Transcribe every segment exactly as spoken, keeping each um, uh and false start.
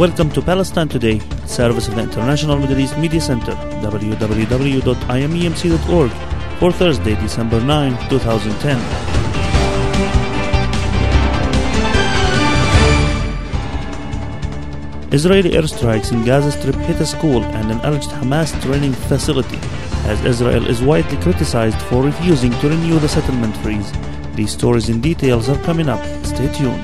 Welcome to Palestine Today, service of the International Middle East Media Center, w w w dot i m e m c dot org, for Thursday, December ninth, twenty ten. Israeli airstrikes in Gaza Strip hit a school and an alleged Hamas training facility, as Israel is widely criticized for refusing to renew the settlement freeze. These stories and details are coming up. Stay tuned.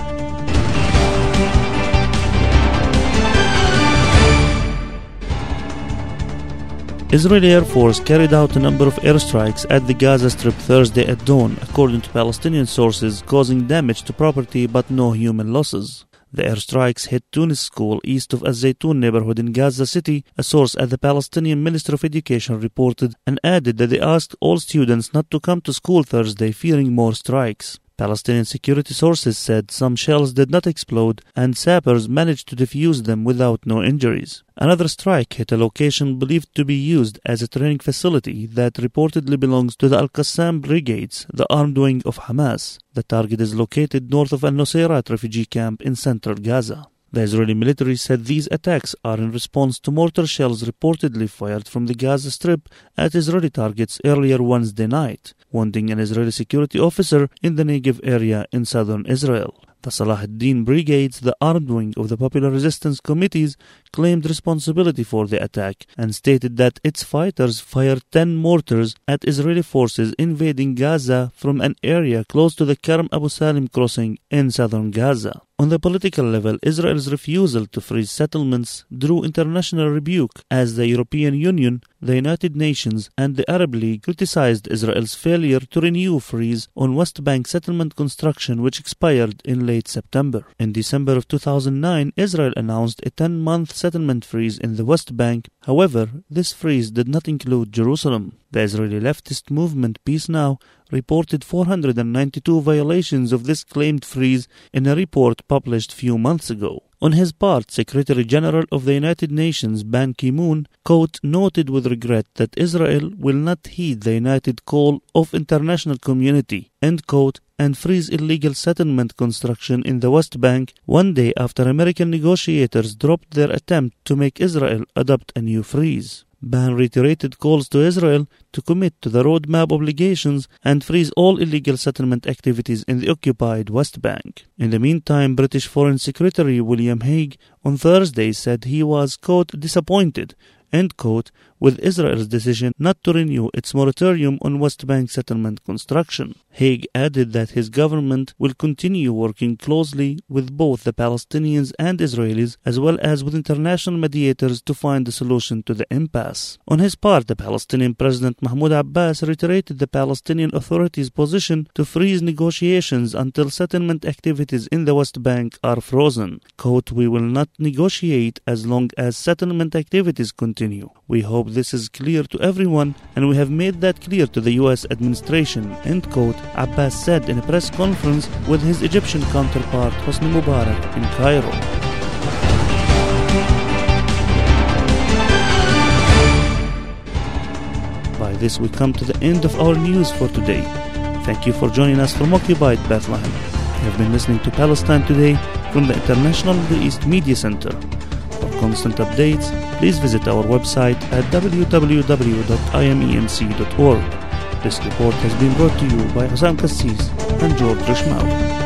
Israeli Air Force carried out a number of airstrikes at the Gaza Strip Thursday at dawn, according to Palestinian sources, causing damage to property but no human losses. The airstrikes hit Tunis School east of Al-Zaytun neighborhood in Gaza City, a source at the Palestinian Ministry of Education reported, and added that they asked all students not to come to school Thursday, fearing more strikes. Palestinian security sources said some shells did not explode and sappers managed to defuse them without no injuries. Another strike hit a location believed to be used as a training facility that reportedly belongs to the Al-Qassam Brigades, the armed wing of Hamas. The target is located north of Al-Nusayrat refugee camp in central Gaza. The Israeli military said these attacks are in response to mortar shells reportedly fired from the Gaza Strip at Israeli targets earlier Wednesday night, wounding an Israeli security officer in the Negev area in southern Israel. The Salah ad-Din Brigades, the armed wing of the Popular Resistance Committees, claimed responsibility for the attack and stated that its fighters fired ten mortars at Israeli forces invading Gaza from an area close to the Karm Abu Salim crossing in southern Gaza. On the political level, Israel's refusal to freeze settlements drew international rebuke as the European Union, the United Nations, and the Arab League criticized Israel's failure to renew freeze on West Bank settlement construction, which expired in late September. In December of two thousand nine, Israel announced a ten-month settlement freeze in the West Bank. However, this freeze did not include Jerusalem. The Israeli leftist movement Peace Now reported four hundred ninety-two violations of this claimed freeze in a report published few months ago. On his part, Secretary General of the United Nations Ban Ki-moon, quote, noted with regret that Israel will not heed the united call of international community, end quote, and freeze illegal settlement construction in the West Bank one day after American negotiators dropped their attempt to make Israel adopt a new freeze. Ban reiterated calls to Israel to commit to the roadmap obligations and freeze all illegal settlement activities in the occupied West Bank. In the meantime, British Foreign Secretary William Hague on Thursday said he was, quote, disappointed, end quote, with Israel's decision not to renew its moratorium on West Bank settlement construction. Hague added that his government will continue working closely with both the Palestinians and Israelis, as well as with international mediators to find a solution to the impasse. On his part, the Palestinian President Mahmoud Abbas reiterated the Palestinian Authority's position to freeze negotiations until settlement activities in the West Bank are frozen. Quote, we will not negotiate as long as settlement activities continue. We hope this is clear to everyone, and we have made that clear to the U S administration, end quote, Abbas said in a press conference with his Egyptian counterpart Hosni Mubarak in Cairo. By this we come to the end of our news for today. Thank you for joining us from occupied Bethlehem. You have been listening to Palestine Today from the International Middle East Media Center. For constant updates, please visit our website at w w w dot i m e m c dot org. This report has been brought to you by Hussam Kassis and George Rishmawi.